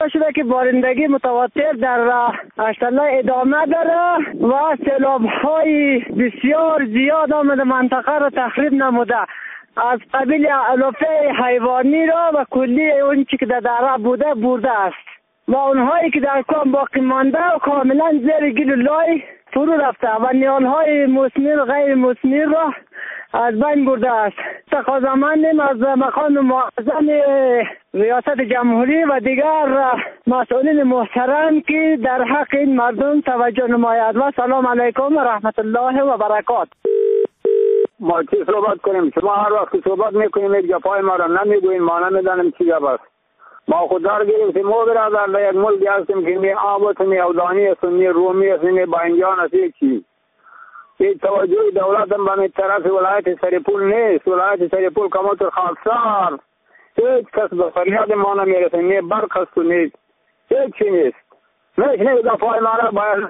اطلاع شده که بارندگی متواتر در اشتله ادامه داره و سیلاب‌های بسیار زیاد آمده منطقه را تخریب نموده، از قبیل علافه حیوانی را و کلی اون چی که در دره بوده برده است و اونهایی که در کام باقی مانده و کاملا زیر گل لای فرو رفته و نیالهای مثمر غیر مثمر را از بین برده است. تقاضامندیم از مقام معظم ریاست جمهوری و دیگر مسئولین محترم که در حق این مردم توجه نماید. و سلام علیکم و رحمت الله و برکات. ما چی صحبت کنیم؟ شما هر وقت صحبت میکنیم یک جفای ما را نمیگوین، ما نمیدانیم چی جب است. ما خود دار گرفتیم ما برادر در یک ملک هستیم که می آب است، می اودانی است، می رومی است، می باینجان است. یک چیز یک توجه دولت هم به طرف ولایت سریپول نیست. ولایت سریپول کماتر خاکسار هیچ کس به فریاد ما نمیرسه، نه برق است و نیست، هیچ چی نیست. نشنه دفاع ما را باید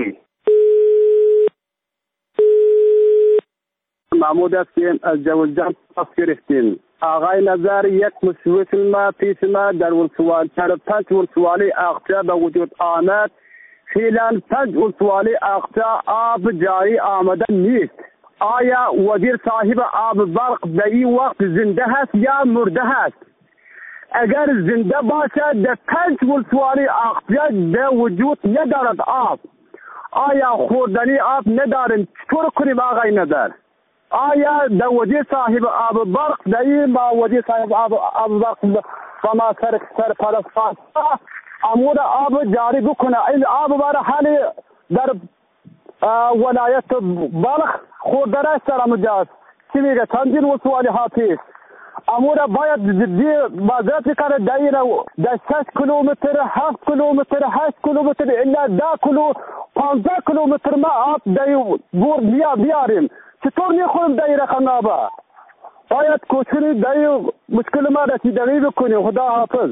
محمود هستیم از جوزجان پاس گرفتیم. آقای نظر یک مسئول پیش ما در ولسوالی 5 ولسوالی اقطاع به وجود آمد. فعلا 5 ولسوالی اقطاع آب جاری آمده نیست. آیا وزیر صاحب آب برق به این وقت زنده هست یا مرده هست؟ اگر زنده باشد در 5 ولسوالی اقطاع به وجود ندارد آب، آیا خوردنی آب نداریم، چطور کنیم آقای نظر؟ آیا در وزیر صاحب آب برق در این با وزیر صاحب آب برق و ما سرپرست امور آب جاری بکنه؟ این آب برای حالی در ولایت بلخ خوردن است در امجاز چی میگه تنظیم و سوالی حافظ امور باید جدی بازرسی کنه در 6 کیلومتر 7 کیلومتر 8 کیلومتر الا 10 کیلو 15 کیلومتر ما آب در بور بیاریم. چطور میخوریم در این رقم آبا؟ باید کوشش در مشکل ما رسیدگی بکنیم. خدا حافظ.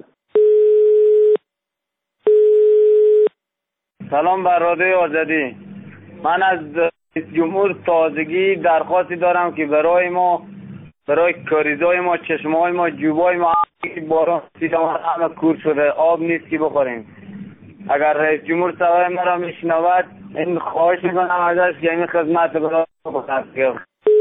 سلام بر رادیو آزادی. من از جمهور تازگی درخواستی دارم که برای کاریزای ما، چشمه‌های ما، جوبای ما باران سیدامار همه کور شده، آب نیست که بخوریم. اگر رئیس جمهور صدای ما را میشنود این خواهش میکنم ازش که این خدمت برای بکنه.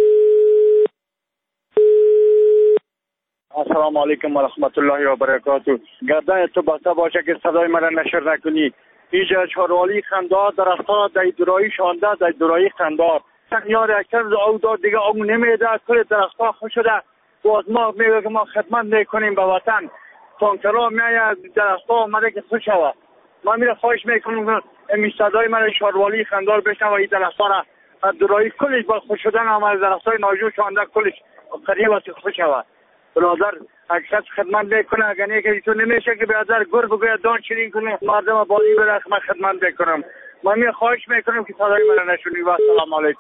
السلام علیکم و رحمت الله و برکاته. گردن تو بسته باشه که صدای من را نشر نکنی. اینجا چاروالی خندار در اختار در درایی شانده در درایی خندار یار اکتر او داد دیگه او نمیده کل درختها خوش شده. باز ما میگه که ما خدمت میکنیم به وطن، تانکرها میاد درختها آمده که خوش شود. من میره خواهش میکنم این صدای من چاروالی خندار بشنوه این درختها را درایی کلش با خوش شدن آمده، درختهای ناجور شانده کلش قریب است خوش شود. برادر اکثر خدمت میکنه، اگر نه که تو نمیشه که برادر گر بگوید دان چنین کنه مردم بازی بره من خدمت میکنم. من خواهش میکنم که صدای من نشونی. و السلام علیکم.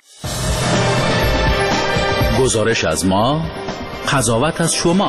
گزارش از ما، قضاوت از شما.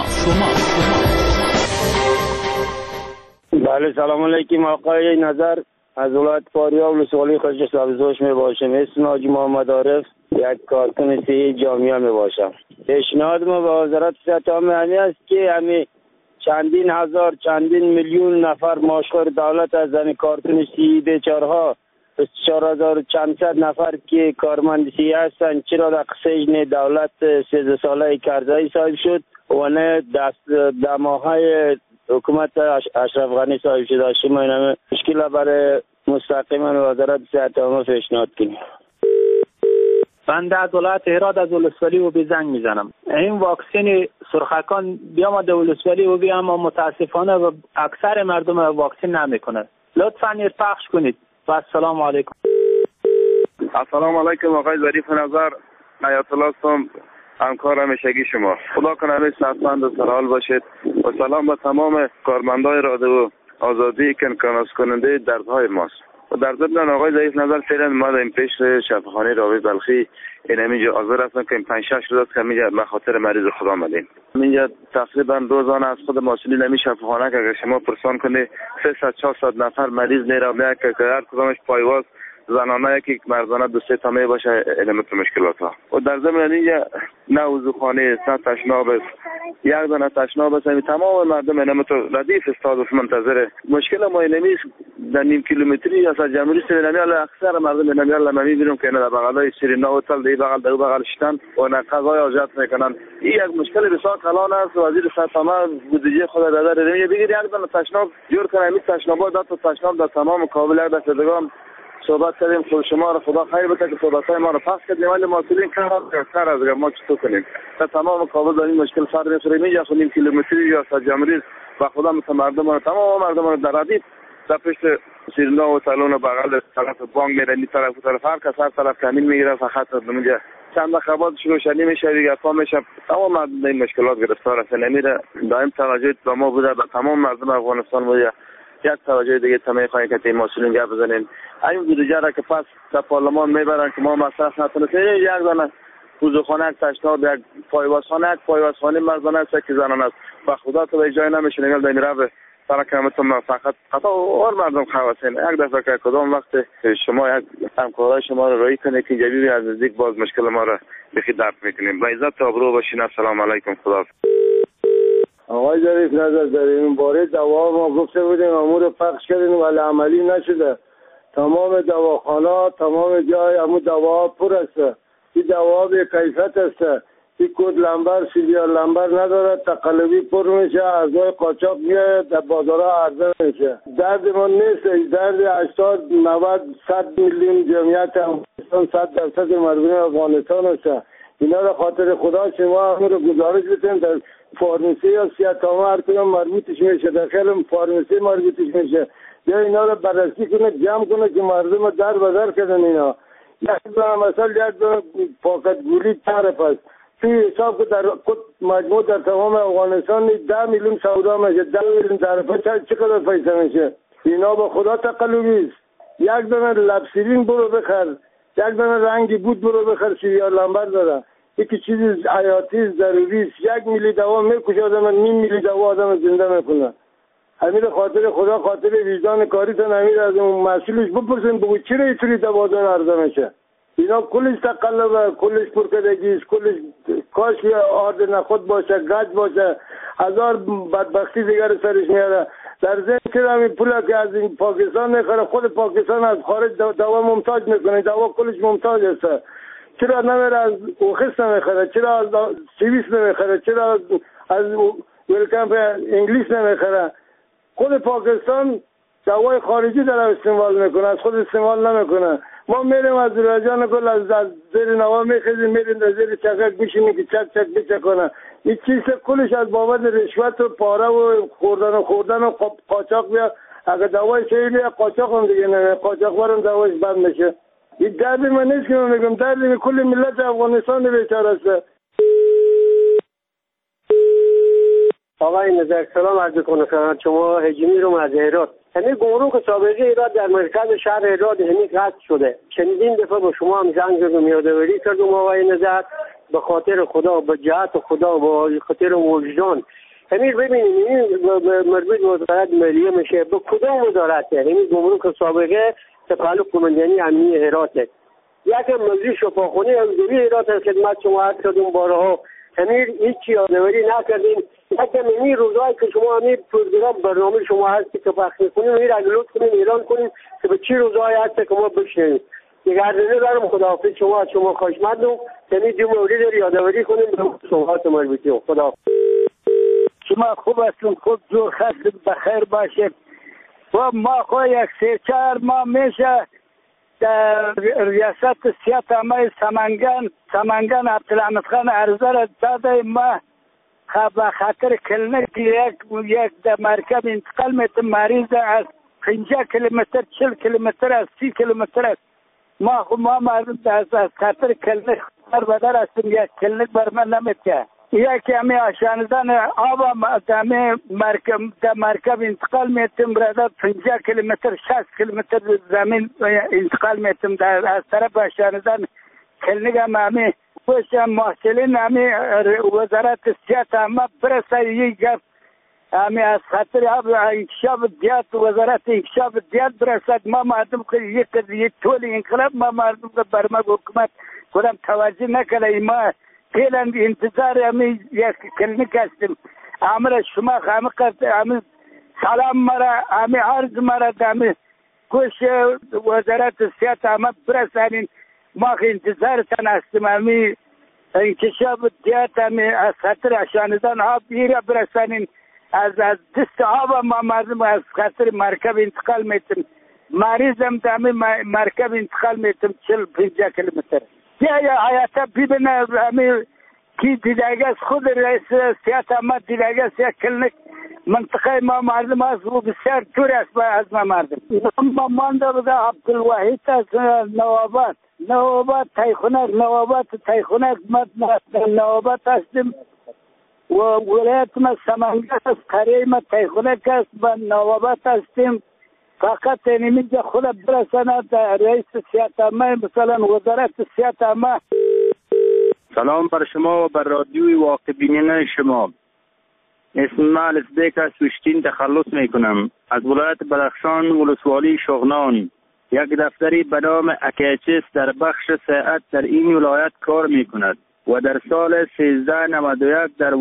بله سلام علیکم. آقای نظر از ولایت فاریاب ولسوالی خرج سبزوش می باشم. اسم حاجی محمد عارف، یک کارکن صحی جامعه می باشم. پیشنهاد ما به وزارت صحت عامه است که همین چندین هزار چندین میلیون نفر ماشخور دولت از زن کارکن صحی بیچارها 24,000 چند صد نفر که کارمند صحی هستند چرا در سجن دولت 13 ساله کرزایی صاحب شد و نه در ماهای حکومت اشرف غنی صاحب شده؟ شما این مشکل برای مستقیما وزارت صحت عامه پیشنهاد کنید. بنده از ولایت هرات از ولسوالی و بی زنگ میزنم. این واکسن سرخکان بیامد ولسوالی و بی اما متاسفانه و اکثر مردم واکسن نمیکنه. لطفاً پخش کنید. و السلام علیکم. السلام علیکم آقای ظریف نظر. آیت الله هستم، همکار همیشگی شما. خدا کنه همه صحتمند و سرحال باشید و سلام به تمام کارمندای رادیو آزادی که کنکاس کننده دردهای ماست. و در ضمن آقای ظریف نظر فعلا ما در این پیش شفاخانه راوی بلخی این همینجا حاضر هستم که 5-6 روز که همینجا به خاطر مریض خدا آمدیم. اینجا تقریبا روزانه از خود مسئولین همین شفاخانه که اگر شما پرسان کنید 300-400 نفر مریض میره که هر کدامش پایواز زنانه که مردانه دو سه تا می باشه علمت مشکلات ها. و در ضمن اینجا نه وضوخانه نه تشناب است، یک دانه تشناب است. تمام مردم علمت ردیف استاد منتظر. مشکل ما نمیست در نیم کیلومتری از جمهوری سرینمیال اکثر مردم نمیال ما میبینیم که در بغلای سرینا و تل دی بغل دو بغل شتن و نقضای آزاد میکنن. این یک مشکل بسیار کلان است. وزیر صحت بودجه خود داده نمیگه بگیر یک دانه تشناب جور کنه. این تشنابات داد تشناب در تمام کابل در صدگان صحبت کردیم. خود شما را خدا خیر بده که صحبت‌های ما را پس کردیم، ولی مسئولین کار از ما چطور کنیم تا تمام کابل در این مشکل سر می‌خوریم. اینجا خود نیم کیلومتری یا از جمهوری و خدا مثل مردم تمام مردم در ردیف در پشت سیرنا و سالن و بغل طرف بانک میره، این طرف و طرف هر کس هر طرف کمین میگیره. فقط اونجا چند خبرات روشنی میشه دیگه پا میشه. تمام مردم این مشکلات گرفتار هستن. نمیره دائم توجه با ما بوده، به تمام مردم افغانستان بوده. یک توجه دیگه تمام خواهی که این مسئولین گپ بزنین. این بودجه را که پس در پارلمان میبرن که ما مصرف نکنیم. یک دانه وضوخانه، یک تشناب، یک پایوازخانه مردانه است که زنان است. و خدا تو به جای نمیشه نگل در میره سرکمتون فقط خطا اور مردم خواستین. یک دفعه که کدام وقت شما یک همکارای شما رو رایی کنه که جبیبی از نزدیک باز مشکل ما را بخی درک میکنیم. با عزت آبرو باشین. السلام علیکم. خدا. آقای ظریف نظر در این باره دوا ما گفته بودیم امور پخش کردیم ولی عملی نشده. تمام دواخانه تمام جای امو دوا پر است. این دوا به کیفیت است. این کد لمبر سیلیار لمبر نداره، تقلبی پر میشه، اعضای قاچاق میاد در بازارها عرضه میشه. درد ما نیست، درد 80 90 100 میلیون جمعیت افغانستان 100% مردم افغانستان است. اینا را خاطر خدا شما همون رو گزارش بتین در فارمسی یا سیاتامه هر کدام مربوطش میشه، در خیلی فارمسی مربوطش میشه. یا اینا رو بررسی کنه، جمع کنه که مردم در بدر کردن. اینا یک مثلا یک پاکت گولی طرف است. توی حساب که در مجموع در تمام افغانستان 10 میلیون سودا میشه، 10 میلیون طرفه چقدر پیسه میشه؟ اینا با خدا تقلبی است. یک دانه لبسیرین برو بخر، یک دانه رنگی بود برو بخر، سیلیار لمبر داره. یکی چیز حیاتی ضروری است. 1 میلی دوا میکشه آدم، نیم میلی دوا آدم زنده میکنه. همین خاطر خدا، خاطر وجدان کاریتون همین از اون مسئولش بپرسین بگو چرا اینطوری دوازار عرضه میشه؟ اینا کلش تقلبه، کلش پرکدگی است، کلش کاش که آرد نخود باشه، گچ باشه، هزار بدبختی دیگر سرش میاره. در ذهن چرا همین پولا که از این پاکستان میخوره، خود پاکستان از خارج دوا ممتاج میکنه، دوا کلش ممتاج است. چرا نمیره از اوخست نمیخوره، چرا از سوئیس نمیخوره، چرا از ویلکمپ انگلیس نمیخوره؟ خود پاکستان دوای خارجی داره استعمال میکنه، از خود استعمال نمیکنه. ما میریم از رجان گل از زیر نوا میخیزیم، میریم در زیر چکک میشینیم که چک چک بچکنه. این چیز کلش از بابت رشوت و پاره و خوردن و قاچاق بیا. اگر دوای شهی بیا قاچاق هم دیگه نمید، قاچاق برم دوایش بند میشه. این درد من نیست که من میگم، درد کل ملت افغانستان بیچاره است. آقای نظر سلام عرض کنم خدمت شما. هجمی رو از هرات. همین گمرک سابقه ایراد در مرکز شهر هرات همین قطع شده. چندین دفعه با شما هم زنگ زدم، یادآوری کردم آقای نظر، به خاطر خدا، به جهت خدا، به خاطر وجدان. همین ببینید این مربوط به وزارت مالیه میشه، به کدام وزارت؟ همین گمرک سابقه تقلب کماندنی امنیتی هرات. یک مجلس شفاخانه امنیتی هرات خدمت شما عرض کردم بارها. همین هیچ یادآوری نکردیم. یکم این روزایی که شما همین پروگرام برنامه شما هستی که پخش می‌کنیم، این را لطف کنیم اعلان کنیم که به چه روزایی هست که ما بشنویم. دیگه عرضه دارم خداحافظ شما خوشمندم. همین دو مورد رو یادآوری کنیم به صحبت مربوطه. خدا. شما خوب هستون، خوب زور خست بخیر باشید. و ما خو یک 3-4 ماه میشه در ریاست سیاتامه سمنگان عبدالحمید خان عرضه را داده. ما به خاطر کلینیک یک در مرکب انتقال میتونم مریض از 50 کیلومتر 40 کیلومتر از 30 کیلومتر است. ما مردم از خاطر کلینیک بدر هستیم، یک کلینیک بر من نمیتونه. یکی همه آشاندن آب در مرکب انتقال میتونم برادر 50 کیلومتر 60 کیلومتر زمین انتقال میتونم از طرف آشاندن کلینیک همه باشه. محصلین همه وزارت صحت همه برسه یک گفت همین از خاطر انکشاف دیات وزارت انکشاف دیات برسد ما مردم که یک طول انقلاب ما مردم که برما حکومت کدام توجه نکنه ما فعلا انتظار همین یک کلینیک هستیم امر شما خامه کرد همین سلام مرا همین عرض مرا همین کوش وزارت صحت همه برسانین ما انتظارتان هستیم همین انکشاف دیات همین از خاطر اشاندان ها بیره برسانین از دست آب ما مردم از خاطر مرکب انتقال میتیم مریضم دامی مرکب انتقال میتیم 40-50 کیلومتر یا حیاتا ببینه همین کی دیدگه از خود رئیس سیاست ما دیدگه از یک کلینیک منطقه ما مردم است و بسیار دور است از ما مردم ما مانده بوده عبدالوحید از نوابات تایخونک نوابات هستیم و ولایت ما سمنگه است قریه ما تایخونک است و نوابات هستیم فقط اینجا خود برساند رئیس سیاست ما مثلا وزارت سیاست ما. سلام بر شما و بر رادیوی واقع بینانه شما. اسم من لسبیک از سوشتین تخلص میکنم از ولایت بدخشان ولسوالی شغنان. یک دفتری به نام اکیچس در بخش صحت در این ولایت کار میکند و در سال 1391 در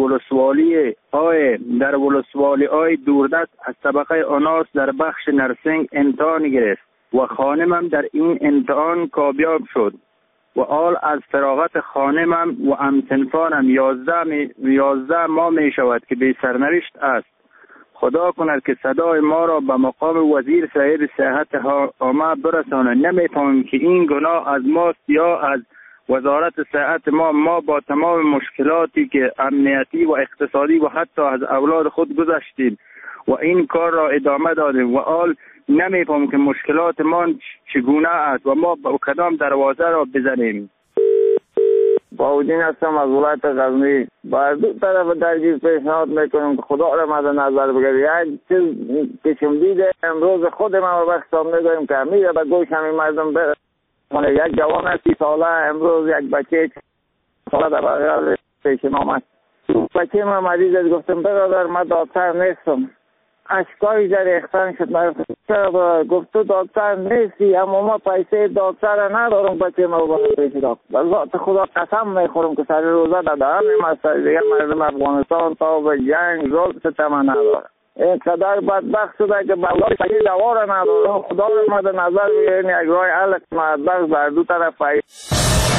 ولسوالی آی دوردست از طبقه آناس در بخش نرسنگ امتحان گرفت و خانمم در این امتحان کامیاب شد و آل از فراغت خانمم و همسنفانم 11 ماه می شود که بی سرنوشت است. خدا کند که صدای ما را به مقام وزیر صاحب صحت عامه برسانه. نمی‌فهمیم که این گناه از ماست یا از وزارت صحت ما با تمام مشکلاتی که امنیتی و اقتصادی و حتی از اولاد خود گذشتیم و این کار را ادامه دادیم و آل نمی‌فهمیم که مشکلات ما چگونه است و ما با کدام دروازه را بزنیم. باودین هستم از ولایت غزنی. با دو طرف درگیر پیشنهاد میکنم که خدا را مد نظر بگیرید. یک چیز کشم دیده امروز خود ما وقت سامنے داریم که میره به گوش همین مردم بره. یک جوان 30 ساله امروز یک بچه ساله در بغل پیش ما آمد. بچه ما مریض است. گفتم برادر من دکتر نیستم. اشکایی در اختن شد. گفت تو دکتر نیستی اما ما پیسه دکتر ندارم بچه ما باید پیش دکتر. ذات خدا قسم میخورم که سر روزه دادم این دیگه مردم افغانستان تا به جنگ رول ستمه نداره. اینقدر بدبخت شده که بلای پیسه دوا را نداره. خدا را مد نظر بگیرین یک رای حل مدبخت بر دو طرف پیسه.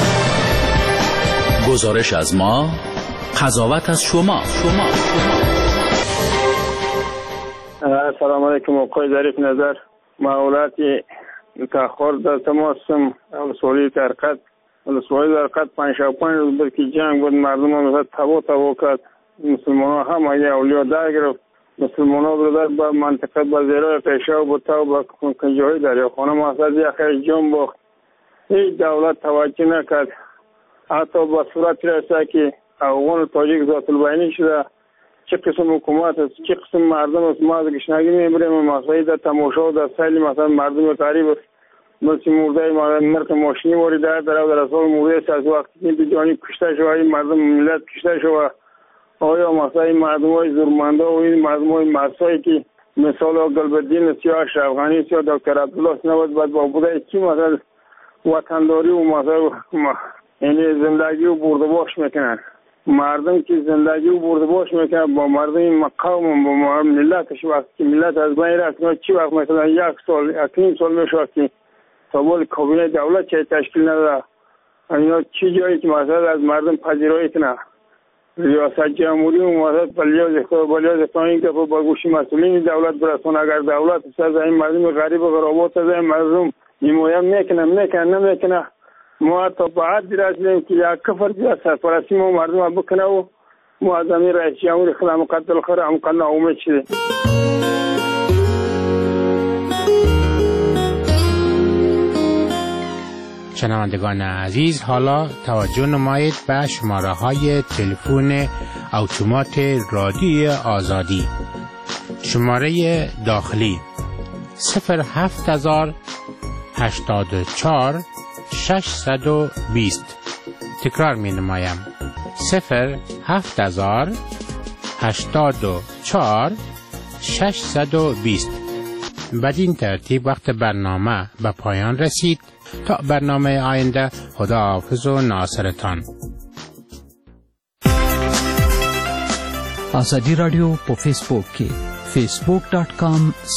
گزارش از ما، قضاوت از شما. سلام علیکم آقای ظریف نظر. معولات تاخر در تماسم ولسوالی ترقت 5 روز بود که جنگ بود. مردم هم تبا کرد. مسلمان هم اگه اولیا در گرفت. مسلمان ها برادر با منطقه با زیرای قیشه و بطا و با کنجاهی دریا خانه محصد یک خیلی جنب باخت. هیچ دولت توجه نکرد. حتی با صورت رسه که افغان و تاجیک ذات البینی شده. چه قسم حکومت است، چه قسم مردم است. ما از گشنگی میبریم مسئله در تماشا و در سیل مثلا مردم تعریف است. مثل مرده نرخ ماشینی واری در اصال مرده است. از وقتی که بجانی کشته شده مردم ملت کشته شده. آیا مسئله مردم های زورمنده و این مردم های مرسایی که مثال گلبدین سیاه اشرف غنی سیاه دکتر عبدالله نواد باید با بوده چی مثلا وطنداری و مثلا یعنی زندگی و برده باش میکنن. مردم که زندگی و برده باش میکنن با مردم مقام با ملتش وقتی که ملت از بین رفت چی وقت مثلا 1 سال 1.5 سال میشه که سوال کابینه دولت چه تشکیل نداره. اینا چی جایی که مثلا از مردم پذیرایی کنه. ریاست جمهوری و مثلا بلیاز اقتانی که با گوشی مسئولین دولت برسون. اگر دولت از این مردم غریب و غرابات از این مردم نمایم نمیکنه ما تا بعد رسیدیم که یک کفر جا سرپرستی ما مردم بکنه و ما از امیر رئیس جمهوری خدا مقدل خیر هم امید شده. شنوندگان عزیز، حالا توجه نمایید به شماره های تلفن اتومات رادیوی آزادی. شماره داخلی 07084 620. تکرار می نمایم 07084 84 620. بدین ترتیب وقت برنامه به پایان رسید. تا برنامه آینده، خداحافظ و ناصرتان. آزادی رادیو په فیسبوک کې facebook.com